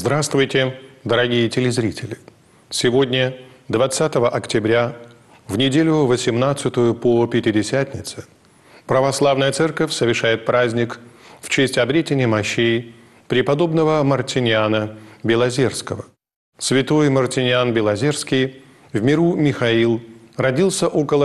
Здравствуйте, дорогие телезрители! Сегодня, 20 октября, в неделю 18-ю по Пятидесятнице, Православная Церковь совершает праздник в честь обретения мощей преподобного Мартиниана Белозерского. Святой Мартиниан Белозерский, в миру Михаил, родился около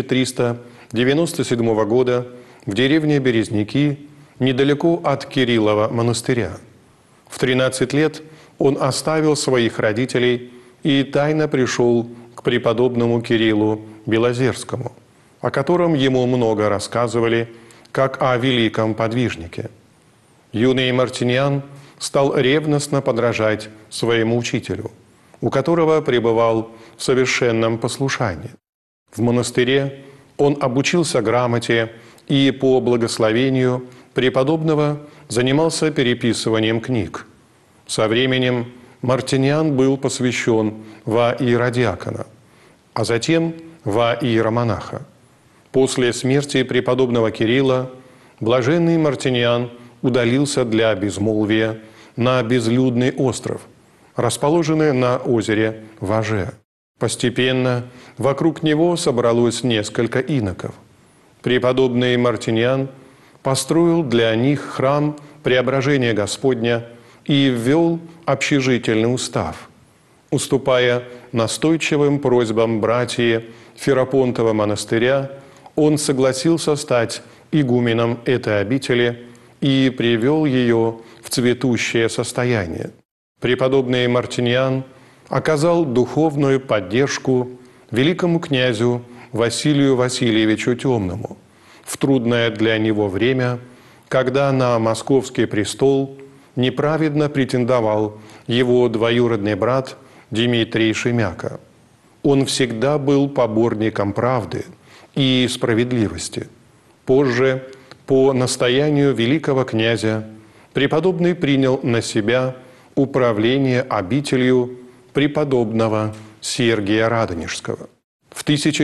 1397 года в деревне Березники, недалеко от Кириллова монастыря. В 13 лет он оставил своих родителей и тайно пришел к преподобному Кириллу Белозерскому, о котором ему много рассказывали, как о великом подвижнике. Юный Мартиниан стал ревностно подражать своему учителю, у которого пребывал в совершенном послушании. В монастыре он обучился грамоте и по благословению преподобного занимался переписыванием книг. Со временем Мартиниан был посвящен во иеродиакона, а затем во иеромонаха. После смерти преподобного Кирилла блаженный Мартиниан удалился для безмолвия на безлюдный остров, расположенный на озере Важе. Постепенно вокруг него собралось несколько иноков. Преподобный Мартиниан построил для них храм Преображения Господня и ввел общежительный устав. Уступая настойчивым просьбам братьев Ферапонтова монастыря, он согласился стать игуменом этой обители и привел ее в цветущее состояние. Преподобный Мартиниан оказал духовную поддержку великому князю Василию Васильевичу Темному в трудное для него время, когда на московский престол неправедно претендовал его двоюродный брат Дмитрий Шемяка. Он всегда был поборником правды и справедливости. Позже, по настоянию великого князя, преподобный принял на себя управление обителью преподобного Сергия Радонежского. В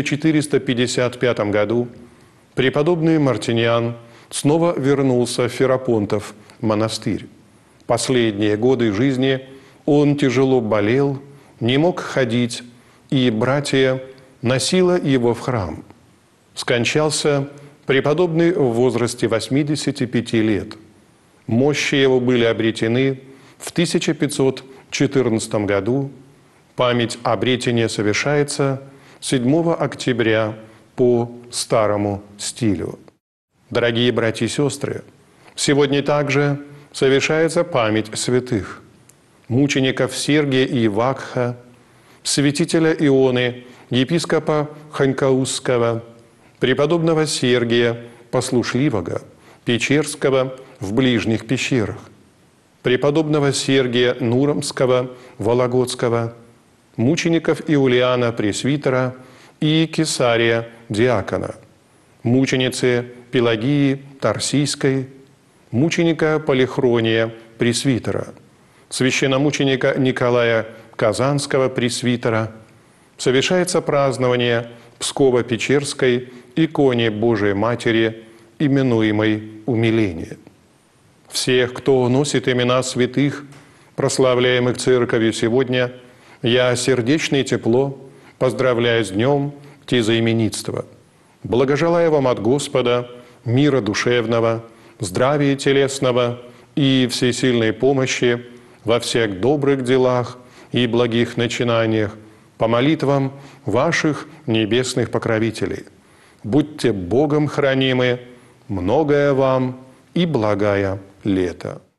1455 году преподобный Мартиниан снова вернулся в Ферапонтов монастырь. Последние годы жизни он тяжело болел, не мог ходить, и братья носило его в храм. Скончался преподобный в возрасте 85 лет. Мощи его были обретены в 1514 году. Память обретения совершается 7 октября по старому стилю. Дорогие братья и сестры, сегодня также совершается память святых, мучеников Сергия и Вакха, святителя Ионы, епископа Ханькаузского, преподобного Сергия Послушливого, Печерского в ближних пещерах, преподобного Сергия Нуромского, Вологодского, мучеников Иулиана Пресвитера и Кесария Диакона, мученицы Пелагии Тарсийской, мученика Полихрония Пресвитера, священномученика Николая Казанского Пресвитера. Совершается празднование Псково-Печерской иконе Божией Матери, именуемой Умиление. Всех, кто носит имена святых, прославляемых Церковью сегодня, я сердечно и тепло поздравляю с днем тезаименитства. Благожелаю вам от Господа мира душевного, здравия телесного и всесильной помощи во всех добрых делах и благих начинаниях по молитвам ваших небесных покровителей. Будьте Богом хранимы, многое вам и благая лето.